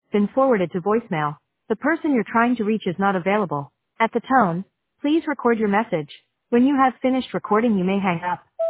been forwarded to voicemail. The person you're trying to reach is not available. At the tone, please record your message. When you have finished recording, you may hang up.